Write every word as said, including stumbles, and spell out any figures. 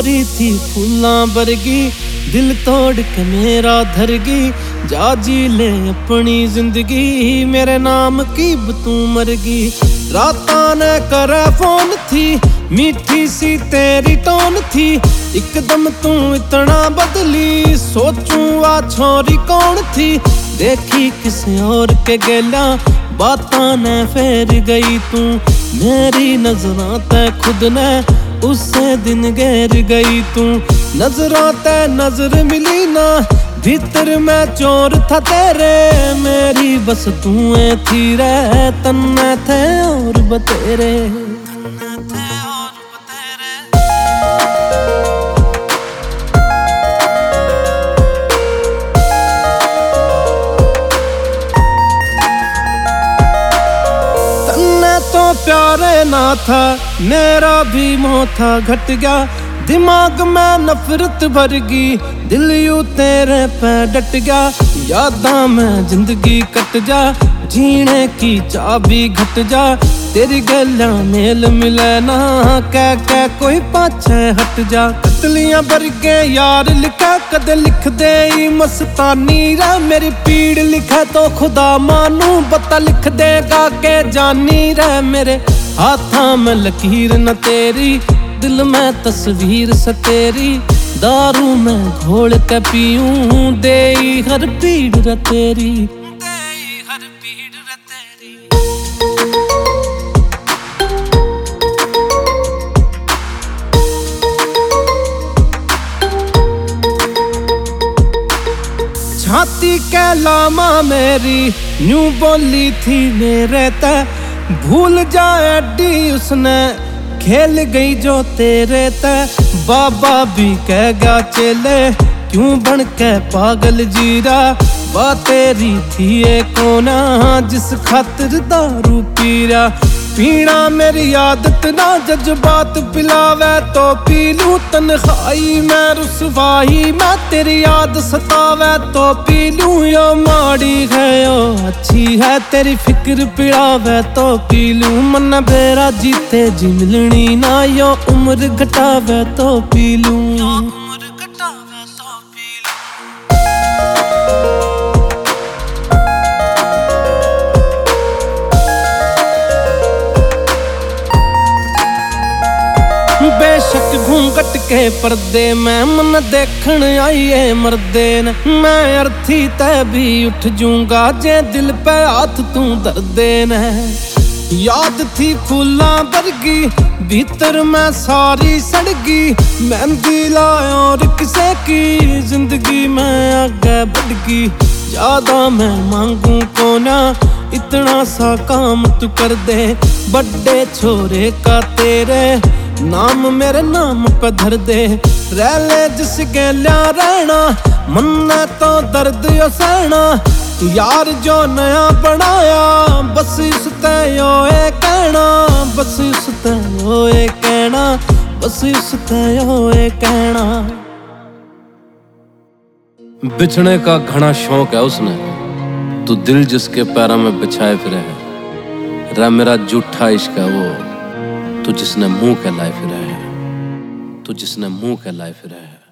गोरी थी फूलां वर्गी, दिल तोड़ के मेरा धरगी। जा जी ले अपनी जिंदगी, मेरे नाम की तू मरगी। रातां ने करे फोन थी, मीठी सी तेरी टोन थी। एकदम तू इतना बदली, सोचूं आ छोरी कौन थी। देखी किसी और के गेला, बातां ने फेर गई तू। मेरी नजरां ते खुद ने उससे दिन घेर गई तू। नजरों ते नजर मिली ना, भीतर मैं चोर था तेरे। मेरी बस तू थी रे, तन्ने थे और बतेरे। तो प्यारे ना था, मेरा भी मोह था घट गया। दिमाग में नफरत भर गई, दिल यूं तेरे पे डट गया। यादां में जिंदगी कट जा, जीने की चाबी घट जा। तेरी गल्ला मेल मिले ना, कह कह कोई पाछे हट जा। कतलियां बरगे यार लिखा, कदे लिख दे मस्तानी रे। मेरी पीड़ लिखे तो खुदा मानू, बता लिख देगा के जानी रे। मेरे हाथां में लकीर न तेरी, दिल में तस्वीर से तेरी। दारू में घोल के पीऊं, दे हर पीड़ रे तेरी, दे हर पीड़ रे तेरी। छाती के लामा मेरी न्यू बोली थी मेरे ते। भूल जाए डी उसने खेल गई जो तेरे ते। बाबा भी कह गया चेले, क्यों बन के पागल जीरा। बात तेरी थी ये कोना, जिस खातिर दारू पीरा। पीना मेरी आदत ना, जज्बात पिलावे तो पी लूं। तन्हाई में रुसवाई में, तेरी याद सतावे तो पी लूं। यो माड़ी है यो अच्छी है, तेरी फिक्र पिड़ावे तो पी लूं। मन बेरा जीते जी मिलनी ना, यो उम्र घटावे तो पी लूं। बेशक घूंघट के पर्दे में मन देखण आइए मर्दे न। मैं अर्थी तै भी उठ जूंगा, जे दिल पे हाथ तू दर्दे न। याद थी फूलां वर्गी, भीतर में सारी सड़गी। मेहंदी लाया और किसे की, जिंदगी में आगे बढ़ गई। ज्यादा मैं मांगू को ना, इतना सा काम तू कर दे। बड़े छोरे का तेरे नाम मेरे नाम पे धर दे। रह ले जिस गेल्या रहना, मन तो दर्द यो सहना। यार जो नया बनाया, बस उसते यो ए कहना। बस उसते यो ए कहना, बस उसते यो ए कहना। बिछने का घना शौक है उसने, तू दिल जिसके पैरों में बिछाए फिरे है। रे मेरा झूठा इश्क है वो, तू जिसने मुंह के लाए फिरा है, तू जिसने मुंह के लाए फिरा है।